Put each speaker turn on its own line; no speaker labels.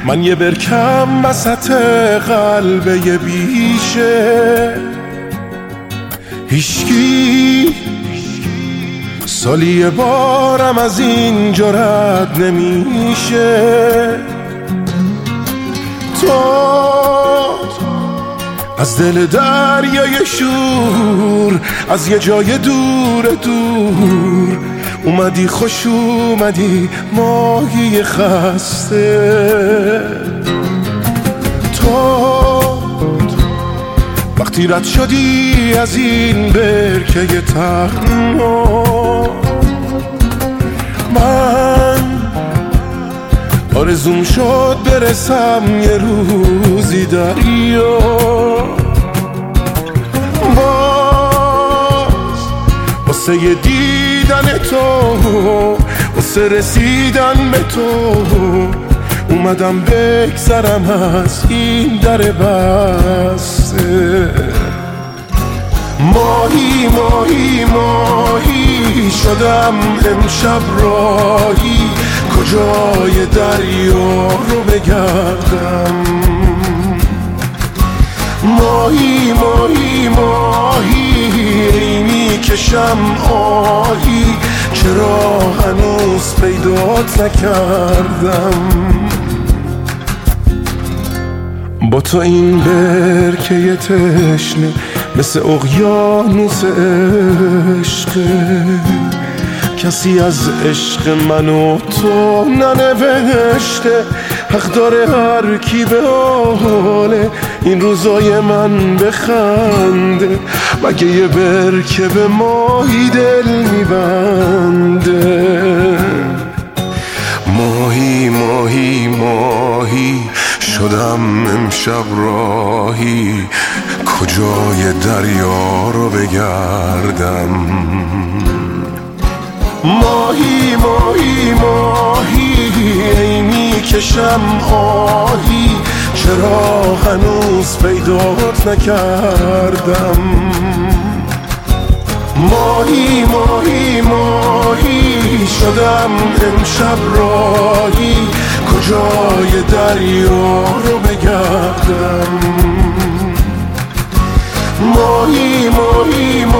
من یه برکم وسط قلب یه بیشه، هیچکی سالی یه بارم از اینجا رد نمیشه. تو از دل دریای شور، از یه جای دور دور اومدی، خوش اومدی ماهی خسته. تو وقتی رد شدی از این برکه تنها، من آرزوم شد برسم یه روزی دریا. باز واسه یه دیدن تو، واسه رسیدن به تو اومدم بگذرم از این در بسته. ماهی ماهی ماهی شدم امشب راهی، کجای دریا رو بگردم. ماهی ماهی ماهی میکشم آهی، چرا هنوز پیدات نکردم. با تو این برکه تشنه مثل اقیانوس عشقه، کسی از عشق من و تو ننوشته. حق داره هر کی به حال این روزای من بخنده، مگه یه برکه به ماهی دل میبنده. ماهی ماهی ماهی شدم امشب راهی، کجای دریا رو بگردم. ماهی ماهی ماهی میکشم آهی، چرا هنوز پیدات نکردم. ماهی ماهی ماهی شدم امشب راهی، کجای دریا رو بگردم. ماهی ماهی